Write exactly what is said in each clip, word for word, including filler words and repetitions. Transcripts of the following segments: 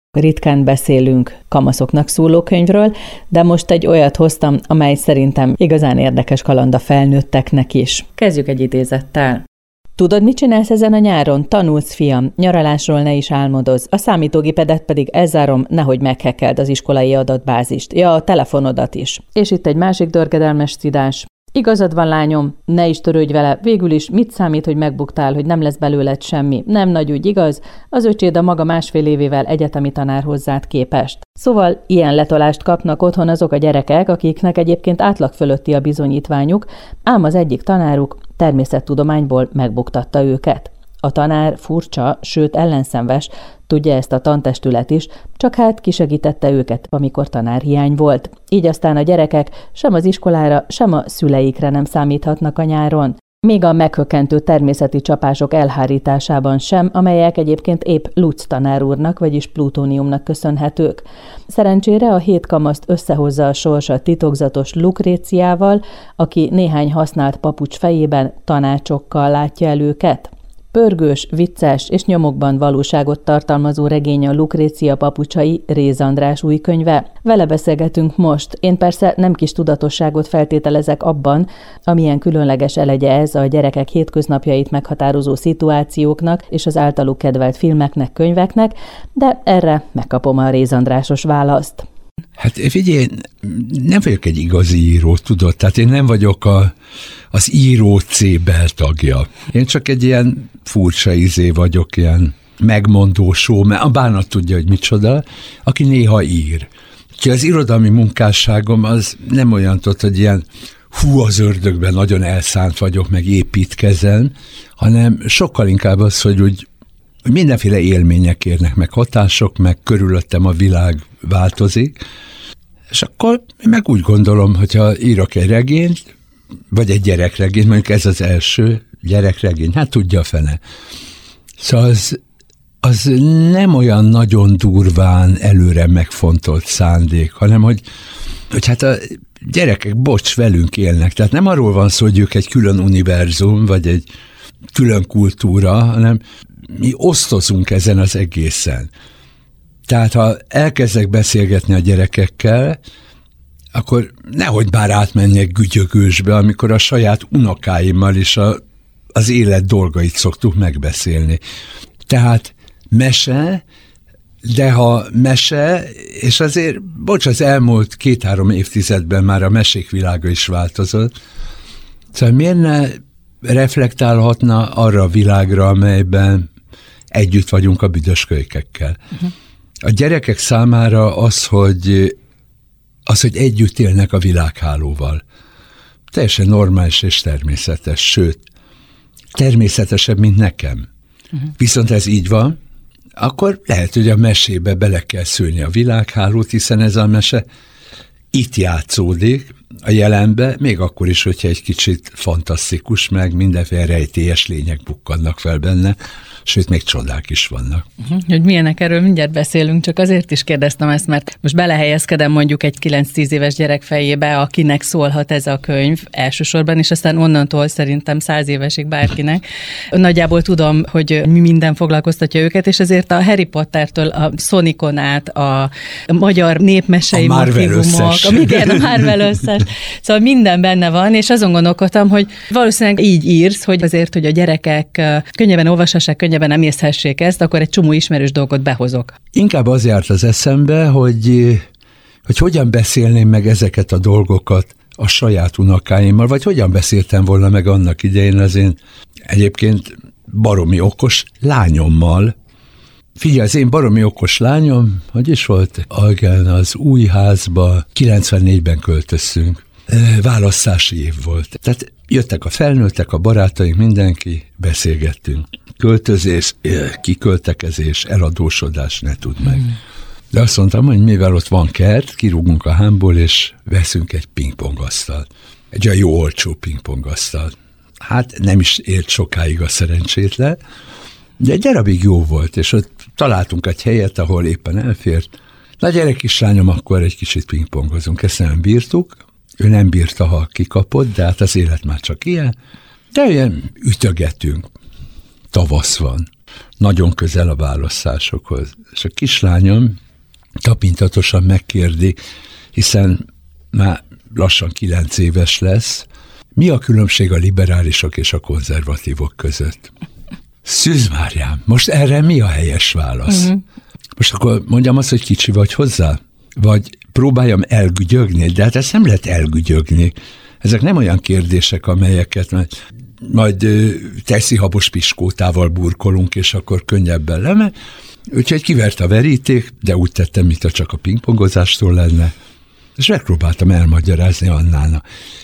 Ritkán beszélünk kamaszoknak szóló könyvről, de most egy olyat hoztam, amely szerintem igazán érdekes kaland a felnőtteknek is. Kezdjük egy idézettel. Tudod, mit csinálsz ezen a nyáron? Tanulsz, fiam, nyaralásról ne is álmodozz. A számítógépedet pedig elzárom, nehogy meghekkeld az iskolai adatbázist. Ja, a telefonodat is. És itt egy másik dörgedelmes szidás. Igazad van, lányom, ne is törődj vele, végül is mit számít, hogy megbuktál, hogy nem lesz belőled semmi? Nem nagy ügy, igaz? Az öcséd a maga másfél évével egyetemi tanár hozzád képest. Szóval ilyen letolást kapnak otthon azok a gyerekek, akiknek egyébként átlag fölötti a bizonyítványuk, ám az egyik tanáruk természettudományból megbuktatta őket. A tanár furcsa, sőt ellenszenves, tudja ezt a tantestület is, csak hát kisegítette őket, amikor tanárhiány volt. Így aztán a gyerekek sem az iskolára, sem a szüleikre nem számíthatnak a nyáron. Még a meghökkentő természeti csapások elhárításában sem, amelyek egyébként épp Lutz tanár úrnak, vagyis plutóniumnak köszönhetők. Szerencsére a hét kamaszt összehozza a sorsa titokzatos Lukréciával, aki néhány használt papucs fejében tanácsokkal látja el őket. Pörgős, vicces és nyomokban valóságot tartalmazó regény a Lukrécia papucsai, Réz András új könyve. Vele beszélgetünk most. Én persze nem kis tudatosságot feltételezek abban, amilyen különleges elegye ez a gyerekek hétköznapjait meghatározó szituációknak és az általuk kedvelt filmeknek, könyveknek, de erre megkapom a Réz Andrásos választ. Hát figyelj, nem vagyok egy igazi író, tudod, tehát én nem vagyok a, az író C beltagja. Én csak egy ilyen furcsa izé vagyok, ilyen megmondósó, mert a bánat tudja, hogy micsoda, aki néha ír. Úgyhogy az irodalmi munkásságom az nem olyan, tudod, hogy ilyen hú, az ördögben nagyon elszánt vagyok, meg építkezem, hanem sokkal inkább az, hogy úgy hogy mindenféle élmények érnek, meg hatások, meg körülöttem a világ változik, és akkor meg úgy gondolom, hogyha írok egy regényt, vagy egy gyerekregényt, mondjuk ez az első gyerekregény, hát tudja a fene. Szóval az, az nem olyan nagyon durván előre megfontolt szándék, hanem hogy, hogy hát a gyerekek, bocs, velünk élnek. Tehát nem arról van szó, hogy ők egy külön univerzum, vagy egy külön kultúra, hanem mi osztozunk ezen az egészen. Tehát, ha elkezdek beszélgetni a gyerekekkel, akkor nehogy bár átmenjek gügyögősbe, amikor a saját unokáimmal is a, az élet dolgait szoktuk megbeszélni. Tehát mese, de ha mese, és azért, bocs, az elmúlt két-három évtizedben már a mesék világa is változott, szóval miért ne reflektálhatna arra a világra, amelyben együtt vagyunk a büdös kölykekkel. Uh-huh. A gyerekek számára az, hogy, az, hogy együtt élnek a világhálóval, teljesen normális és természetes, sőt, természetesebb, mint nekem. Uh-huh. Viszont ez így van, akkor lehet, hogy a mesébe bele kell szülni a világhálót, hiszen ez a mese itt játszódik, a jelenbe, még akkor is, hogyha egy kicsit fantasztikus, meg mindenféle rejtélyes lények bukkannak fel benne, sőt, még csodák is vannak. Uh-huh. Hogy milyenek, erről mindjárt beszélünk, csak azért is kérdeztem ezt, mert most belehelyezkedem mondjuk egy kilenc-tíz éves gyerek fejébe, akinek szólhat ez a könyv elsősorban, és aztán onnantól szerintem száz évesig bárkinek. Nagyjából tudom, hogy mi minden foglalkoztatja őket, és ezért a Harry Pottertől a Sonicon át, a magyar népmesei motívumok, a, igen, a Marvel összes. Szóval minden benne van, és azon gondolkodtam, hogy valószínűleg így írsz, hogy azért, hogy a gyerekek könnyebben olvashassák, könnyebben emészhessék ezt, akkor egy csomó ismerős dolgot behozok. Inkább az járt az eszembe, hogy, hogy hogyan beszélném meg ezeket a dolgokat a saját unokáimmal, vagy hogyan beszéltem volna meg annak idején az én egyébként baromi okos lányommal. Figyelj, az én baromi okos lányom, hogy is volt? Igen, az új házba kilencvennégyben költöztünk. Választási év volt. Tehát jöttek a felnőttek, a barátaink, mindenki, beszélgettünk. Költözés, kiköltekezés, eladósodás, ne tudd meg. De azt mondtam, hogy mivel ott van kert, kirúgunk a hámból, és veszünk egy pingpongasztalt. Egy olyan jó olcsó pingpongasztalt. Hát nem is élt sokáig a szerencsétlen, de egy darabig jó volt, és ott találtunk egy helyet, ahol éppen elfért. Na gyere kislányom, akkor egy kicsit pingpongozunk. Ezt nem bírtuk, ő nem bírta, ha kikapott, de hát az élet már csak ilyen. De ilyen ütögetünk. Tavasz van. nagyon közel a választásokhoz. És a kislányom tapintatosan megkérdi, hiszen már lassan kilenc éves lesz, mi a különbség a liberálisok és a konzervatívok között? Szűz Máriám, most erre mi a helyes válasz? Uh-huh. Most akkor mondjam azt, hogy kicsi vagy hozzá? Vagy próbáljam elgügyögni? De hát ezt nem lehet elgügyögni. Ezek nem olyan kérdések, amelyeket majd, majd teszi habos piskótával burkolunk, és akkor könnyebben leme. Úgyhogy kivert a veríték, de úgy tettem, mintha csak a pingpongozástól lenne, és megpróbáltam elmagyarázni Annának.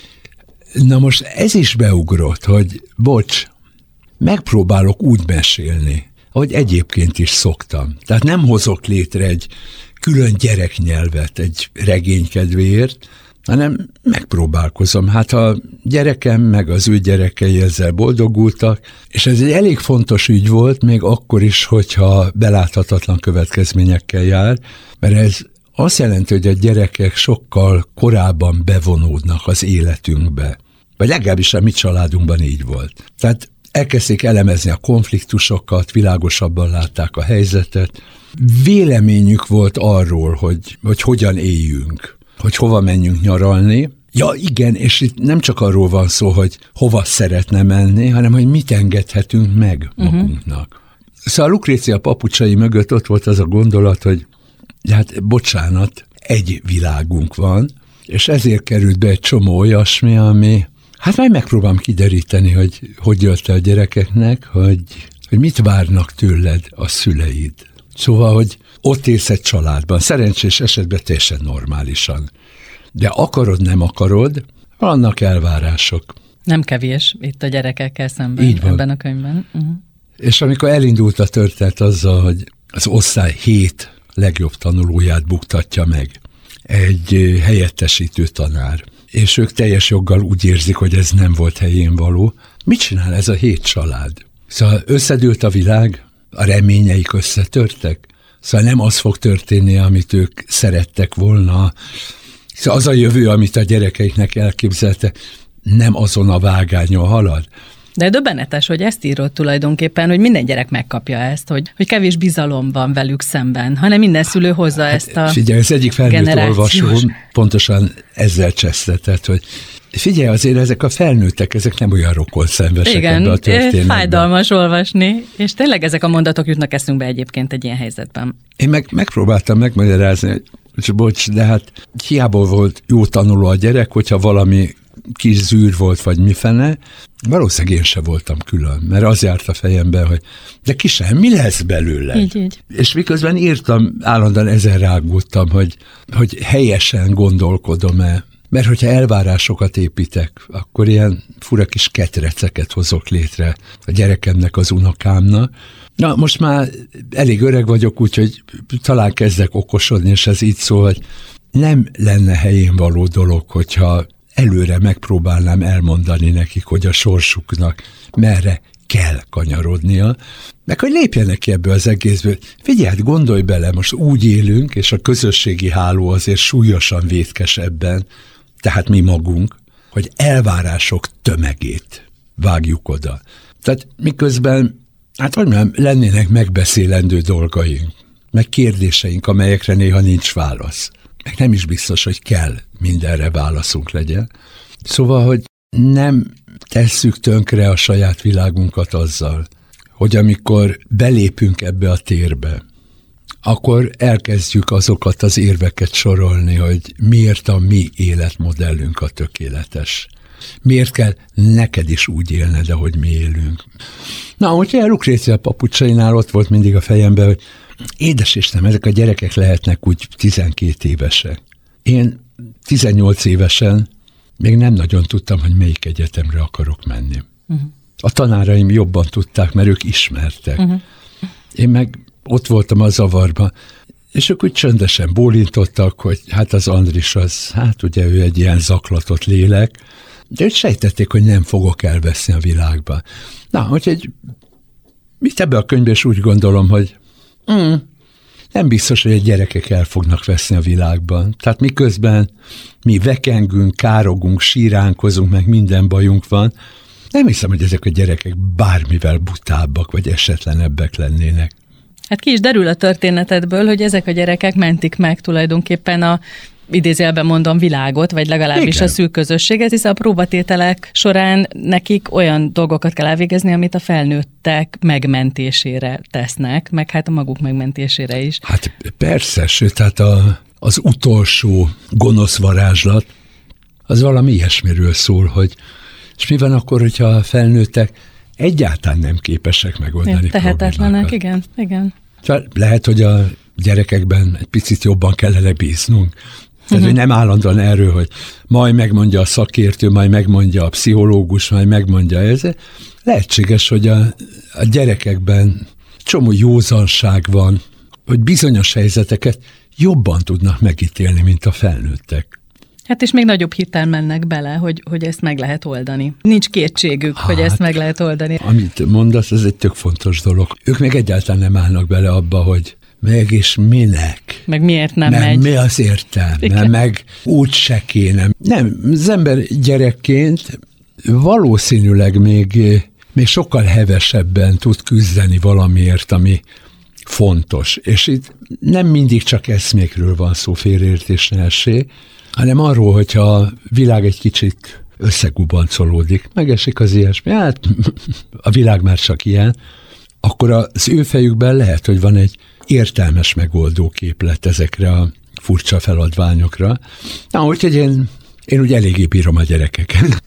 Na most ez is beugrott, hogy bocs, megpróbálok úgy mesélni, ahogy egyébként is szoktam. Tehát nem hozok létre egy külön gyereknyelvet egy regénykedvéért, hanem megpróbálkozom. Hát a gyerekem meg az ő gyerekei ezzel boldogultak, és ez egy elég fontos ügy volt, még akkor is, hogyha beláthatatlan következményekkel jár, mert ez azt jelenti, hogy a gyerekek sokkal korábban bevonódnak az életünkbe. Vagy legalábbis a mi családunkban így volt. Tehát elkezdték elemezni a konfliktusokat, világosabban látták a helyzetet. Véleményük volt arról, hogy, hogy hogyan éljünk, hogy hova menjünk nyaralni. Ja igen, és itt nem csak arról van szó, hogy hova szeretne menni, hanem hogy mit engedhetünk meg magunknak. Uh-huh. Szóval a Lukrécia papucsai mögött ott volt az a gondolat, hogy hát bocsánat, egy világunk van, és ezért került be egy csomó olyasmi, ami, hát majd megpróbálom kideríteni, hogy hogy jött a gyerekeknek, hogy, hogy mit várnak tőled a szüleid. Szóval, hogy ott élsz egy családban, szerencsés esetben teljesen normálisan. De akarod, nem akarod, vannak elvárások. Nem kevés itt a gyerekekkel szemben ebben a könyvben. Uh-huh. És amikor elindult a történet azzal, hogy az osztály hét legjobb tanulóját buktatja meg egy helyettesítő tanár, és ők teljes joggal úgy érzik, hogy ez nem volt helyén való. Mit csinál ez a hét család? Szóval összedőlt a világ, a reményeik összetörtek, szóval nem az fog történni, amit ők szerettek volna. Szóval az a jövő, amit a gyerekeiknek elképzelte, nem azon a vágányon halad. De döbbenetes, hogy ezt írod tulajdonképpen, hogy minden gyerek megkapja ezt, hogy, hogy kevés bizalom van velük szemben, hanem minden szülő hozza hát, ezt a figyelj, az egyik felnőtt olvasó pontosan ezzel csesztetett, hogy figyelj, azért ezek a felnőttek, ezek nem olyan rokon szenvesek ebbe a történetben. Igen, fájdalmas olvasni, és tényleg ezek a mondatok jutnak eszünkbe egyébként egy ilyen helyzetben. Én meg megpróbáltam megmagyarázni, hogy bocs, de hát hiába volt jó tanuló a gyerek, hogyha valami kis zűr volt, vagy mifene, valószínűleg én se voltam külön, mert az járt a fejemben, hogy de ki sem, mi lesz belőle? Így, így. És miközben írtam, állandóan ezen rágódtam, hogy, hogy helyesen gondolkodom-e, mert hogyha elvárásokat építek, akkor ilyen fura kis ketreceket hozok létre a gyerekemnek, az unokámnak. Na, most már elég öreg vagyok, úgyhogy talán kezdek okosodni, és ez így szól, hogy nem lenne helyén való dolog, hogyha előre megpróbálnám elmondani nekik, hogy a sorsuknak merre kell kanyarodnia, meg hogy lépjenek ki ebből az egészből. Figyelj, hát gondolj bele, most úgy élünk, és a közösségi háló azért súlyosan vétkes ebben, tehát mi magunk, hogy elvárások tömegét vágjuk oda. Tehát miközben, hát hogy nem, lennének megbeszélendő dolgaink, meg kérdéseink, amelyekre néha nincs válasz. Meg nem is biztos, hogy kell mindenre válaszunk legyen. Szóval, hogy nem tesszük tönkre a saját világunkat azzal, hogy amikor belépünk ebbe a térbe, akkor elkezdjük azokat az érveket sorolni, hogy miért a mi életmodellünk a tökéletes. Miért kell neked is úgy élned, ahogy mi élünk. Na, hogyha a Lukrécia papucsainál ott volt mindig a fejemben, hogy édes Istenem, ezek a gyerekek lehetnek úgy tizenkét évesek. Én tizennyolc évesen még nem nagyon tudtam, hogy melyik egyetemre akarok menni. Uh-huh. A tanáraim jobban tudták, mert ők ismertek. Uh-huh. Én meg ott voltam a zavarban, és ők úgy csöndesen bólintottak, hogy hát az Andris az, hát ugye ő egy ilyen zaklatott lélek, de ők sejtették, hogy nem fogok elveszni a világba. Na, úgyhogy mit ebbe a könyvben is úgy gondolom, hogy mm, nem biztos, hogy a gyerekek el fognak veszni a világban. Tehát miközben mi vekengünk, károgunk, síránkozunk, meg minden bajunk van, Nem hiszem, hogy ezek a gyerekek bármivel butábbak, vagy esetlenebbek lennének. Hát ki is derül a történetedből, hogy ezek a gyerekek mentik meg tulajdonképpen a idézőjelben mondom világot, vagy legalábbis Igen. a szűk közösséget, hiszen a próbatételek során nekik olyan dolgokat kell elvégezni, amit a felnőttek megmentésére tesznek, meg hát a maguk megmentésére is. Hát persze, sőt, tehát a, az utolsó gonosz varázslat, az valami ilyesmiről szól, hogy és mi van akkor, hogyha a felnőttek egyáltalán nem képesek megoldani tehetetlenek, igen, igen. Lehet, hogy a gyerekekben egy picit jobban kellene bíznunk. Tehát, hogy nem állandóan erről, hogy majd megmondja a szakértő, majd megmondja a pszichológus, majd megmondja ez. Lehetséges, hogy a, a gyerekekben csomó józanság van, hogy bizonyos helyzeteket jobban tudnak megítélni, mint a felnőttek. Hát és még nagyobb hittel mennek bele, hogy, hogy ezt meg lehet oldani. Nincs kétségük, hát, hogy ezt meg lehet oldani. Amit mondasz, ez egy tök fontos dolog. Ők meg egyáltalán nem állnak bele abba, hogy meg és minek. Meg miért nem meg megy. Mi az értelme, Igen. meg úgy se kéne. Nem, az ember gyerekként valószínűleg még, még sokkal hevesebben tud küzdeni valamiért, ami fontos. És itt nem mindig csak eszmékről van szó, félreértés ne essék, hanem arról, hogyha a világ egy kicsit összegubancolódik, megesik az ilyesmi, hát a világ már csak ilyen, akkor az ő fejükben lehet, hogy van egy értelmes megoldó képlet ezekre a furcsa feladványokra. Na, úgyhogy én, én úgy eléggé bírom a gyerekeket.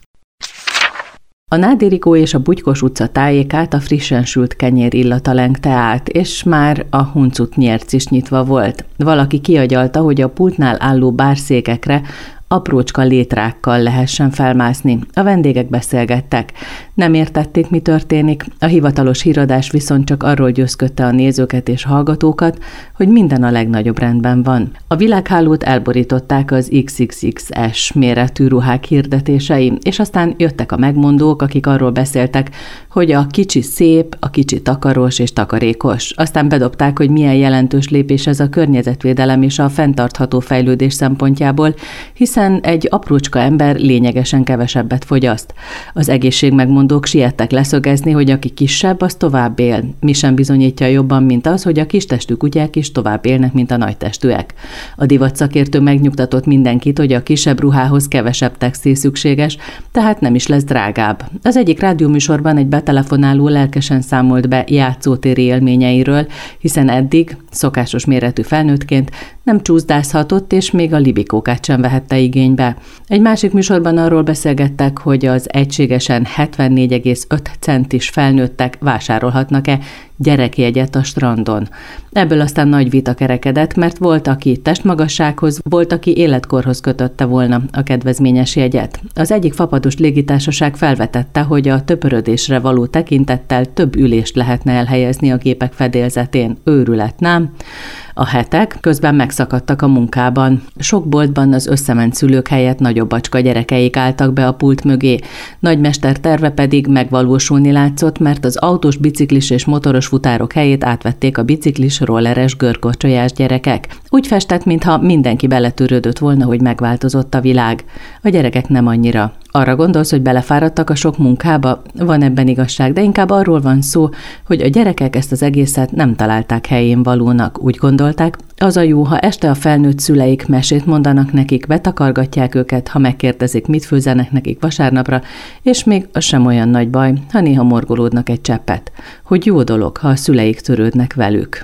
A Nádérikó és a Bugykos utca tájékát a frissen sült kenyér illata lengte át, és már a huncut nyerc is nyitva volt. Valaki kiagyalta, hogy a pultnál álló bárszékekre aprócska létrákkal lehessen felmászni. A vendégek beszélgettek. Nem értették, mi történik, a hivatalos híradás viszont csak arról győzködte a nézőket és hallgatókat, hogy minden a legnagyobb rendben van. A világhálót elborították az iksz iksz iksz es méretű ruhák hirdetései, és aztán jöttek a megmondók, akik arról beszéltek, hogy a kicsi szép, a kicsi takaros és takarékos. Aztán bedobták, hogy milyen jelentős lépés ez a környezetvédelem és a fenntartható fejlődés szempontjából, hiszen egy aprócska ember lényegesen kevesebbet fogyaszt. Az egészségmegmondók siettek leszögezni, hogy aki kisebb, az tovább él. Mi sem bizonyítja jobban, mint az, hogy a kistestű kutyák is tovább élnek, mint a nagytestűek. A divatszakértő megnyugtatott mindenkit, hogy a kisebb ruhához kevesebb textil szükséges, tehát nem is lesz drágább. Az egyik rádióműsorban egy betelefonáló lelkesen számolt be játszótéri élményeiről, hiszen eddig, szokásos méretű felnőttként nem csúszdázhatott, és még a libikókát sem vehette igénybe. Egy másik műsorban arról beszélgettek, hogy az egységesen hetvennégy egész öt centis felnőttek vásárolhatnak-e gyerekjegyet a strandon. Ebből aztán nagy vita kerekedett, mert volt, aki testmagassághoz, volt, aki életkorhoz kötötte volna a kedvezményes jegyet. Az egyik fapados légitársaság felvetette, hogy a töpörödésre való tekintettel több ülést lehetne elhelyezni a gépek fedélzetén. Őrület, nem? A hetek közben megszakadtak a munkában. Sok boltban az összement szülők helyett nagyobbacska gyerekeik álltak be a pult mögé. Nagymester terve pedig megvalósulni látszott, mert az autós, biciklis és motoros futárok helyét átvették a biciklis, rolleres, görgorcsolyás gyerekek. Úgy festett, mintha mindenki beletörődött volna, hogy megváltozott a világ. A gyerekek nem annyira. Arra gondolsz, hogy belefáradtak a sok munkába? Van ebben igazság, de inkább arról van szó, hogy a gyerekek ezt az egészet nem találták helyén valónak. Úgy gondolták, az a jó, ha este a felnőtt szüleik mesét mondanak nekik, betakargatják őket, ha megkérdezik, mit főzenek nekik vasárnapra, és még az sem olyan nagy baj, ha néha morgolódnak egy cseppet. Hogy jó dolog, ha a szüleik törődnek velük.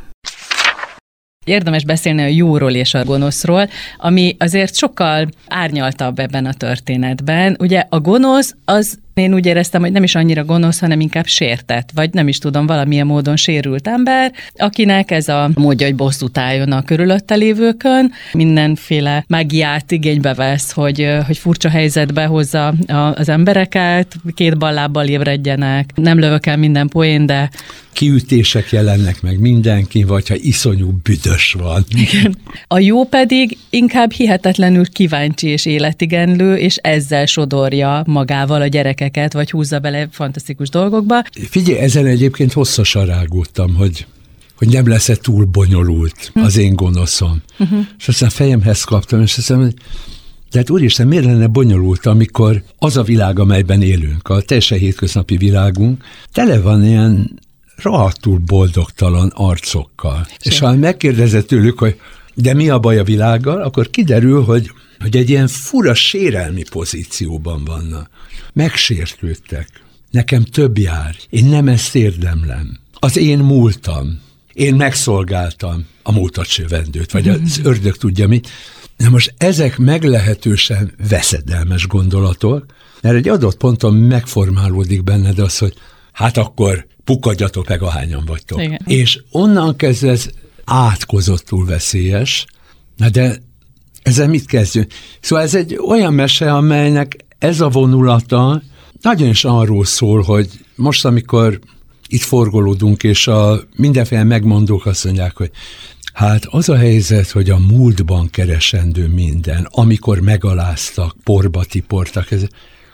Érdemes beszélni a jóról és a gonoszról, ami azért sokkal árnyaltabb ebben a történetben. Ugye a gonosz az, én úgy éreztem, hogy nem is annyira gonosz, hanem inkább sértett, vagy nem is tudom, valamilyen módon sérült ember, akinek ez a módja, hogy bosszút álljon a körülötte lévőkön, mindenféle mágiát igénybe vesz, hogy, hogy furcsa helyzetbe hozza az embereket, két ballábbal ébredjenek, nem lövök el minden poén, de kiütések jelennek meg mindenki, vagy ha iszonyú büdös van. Igen. A jó pedig inkább hihetetlenül kíváncsi és életigenlő, és ezzel sodorja magával a gyerekeket, vagy húzza bele fantasztikus dolgokba. Figyelj, ezen egyébként hosszasan rágódtam, hogy, hogy nem lesz-e túl bonyolult hm. az én gonoszom. Uh-huh. És aztán fejemhez kaptam, és azt mondom, hogy Tehát úristen, miért lenne bonyolult, amikor az a világ, amelyben élünk, a teljesen hétköznapi világunk, tele van ilyen rohadtul boldogtalan arcokkal. Sim. És ha megkérdezett tőlük, hogy de mi a baj a világgal, akkor kiderül, hogy, hogy egy ilyen fura sérelmi pozícióban vannak. Megsértődtek. Nekem több jár. Én nem ezt érdemlem. Az én múltam. Én megszolgáltam a múltacsövendőt, vagy az ördög tudja mit. Na most ezek meglehetősen veszedelmes gondolatok, mert egy adott ponton megformálódik benned az, hogy hát akkor pukkadjatok meg, ahányan vagytok. Igen. És onnan kezdve ez átkozottul veszélyes, na de ezzel mit kezdjünk? Szóval ez egy olyan mese, amelynek ez a vonulata nagyon is arról szól, hogy most, amikor itt forgolódunk, és a mindenféle megmondók azt mondják, hogy hát az a helyzet, hogy a múltban keresendő minden, amikor megaláztak, porba tiportak, ez...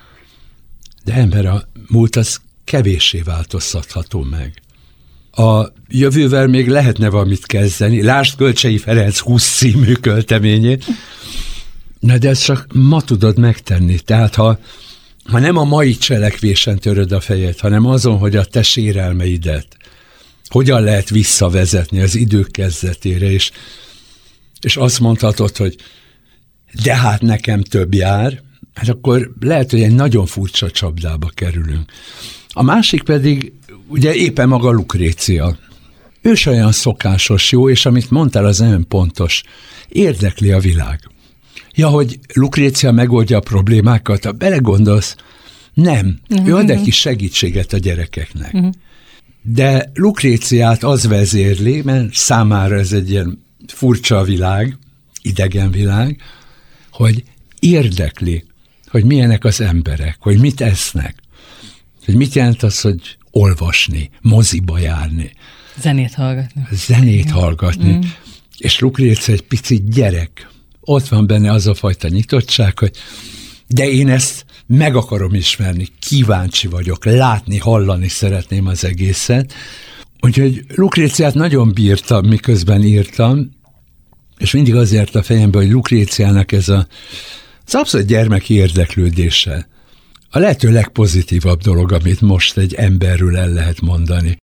de ember, a múlt az kevéssé változtatható meg. A jövővel még lehetne valamit kezdeni, lásd Kölcsei Ferenc húsz című költeményét, na de ezt csak ma tudod megtenni, tehát ha, ha nem a mai cselekvésen töröd a fejed, hanem azon, hogy a te sérelmeidet hogyan lehet visszavezetni az idők kezdetére, és, és azt mondhatod, hogy de hát nekem több jár, hát akkor lehet, hogy egy nagyon furcsa csapdába kerülünk. A másik pedig, ugye éppen maga Lukrécia. Ő is olyan szokásos jó, és amit mondtál, az nagyon pontos. Érdekli a világ. Ja, hogy Lukrécia megoldja a problémákat, ha belegondolsz, nem. Uh-huh. Ő ad egy kis segítséget a gyerekeknek. Uh-huh. De Lukréciát az vezérli, mert számára ez egy ilyen furcsa világ, idegen világ, hogy érdekli, hogy milyenek az emberek, hogy mit esznek, hogy mit jelent az, hogy olvasni, moziba járni. Zenét hallgatni. Zenét hallgatni. Mm. És Lukrécia egy picit gyerek. Ott van benne az a fajta nyitottság, hogy de én ezt meg akarom ismerni, kíváncsi vagyok, látni, hallani szeretném az egészet. Úgyhogy Lukréciát nagyon bírtam, miközben írtam, és mindig azért a fejembe, hogy Lukréciának ez a, az abszolút gyermeki érdeklődése a lehető legpozitívabb dolog, amit most egy emberről el lehet mondani.